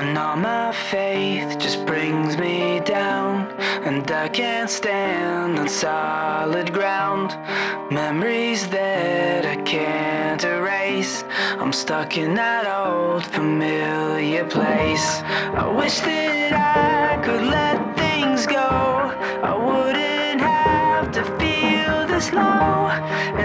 when all my faith just brings me down, and I can't stand on solid ground. Memories that I can't erase, I'm stuck in that old familiar place. I wish that I could let things go. I wouldn't have to feel this low